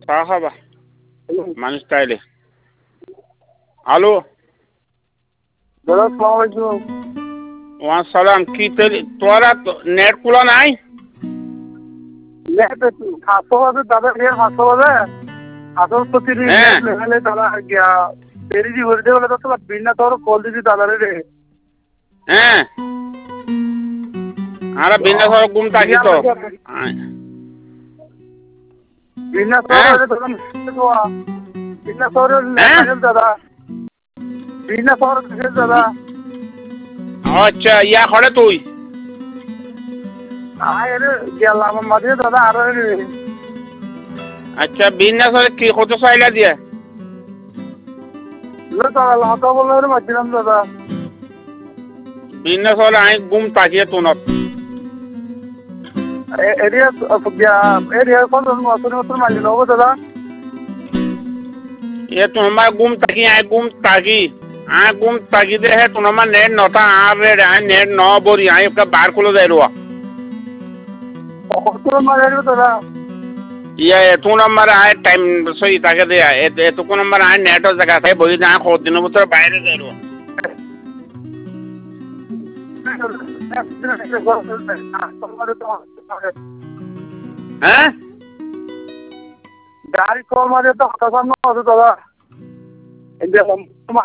চাহ খাবা মানুষ তাইলে আলো দাদা সালাম আলাইকুম ওয়াসালাম কি তোরা নেট খোলা নাই নেট হাসপাতালে দাদা নিয়ে হাসপাতালে আসল প্রতি লেভেলে দাদা গিয়া তেরি ভরে দিয়ে বলে তো বিনা তোর কল দিদি দাদারে রে হ্যাঁ আরে বিনা সর ঘুম থাকি তো বিনা সর দাদা বিনা সর দাদা বিনা সর দাদা আচ্ছা ইয়া করে তুই আরে গেলাম মাঝে দাদা আর আচ্ছা বিনা সর কি কত চাইলা দিয়ে দাদা লতা বলে মাঝিলাম দাদা বিনা সর আই ঘুম থাকিয়ে তোনত এরিয়া এরিয়া কত নতুন মালি লব দাদা এ তোমার ঘুম থাকি আই ঘুম থাকি আই ঘুম থাকি দে হে তোমার নেট নটা আর রে আই নেট ন বরি আই ওকে বার খুলে দেয় রুয়া কত মারি দাদা ইয়া এত নম্বর আই টাইম সই তাকে দে এত কোন নম্বর আই নেট জায়গা থাকে বই যা কত দিনের ভিতর বাইরে যাই রুয়া হ্যাঁ গাড়ি কল মারে তো হঠাৎ দাদা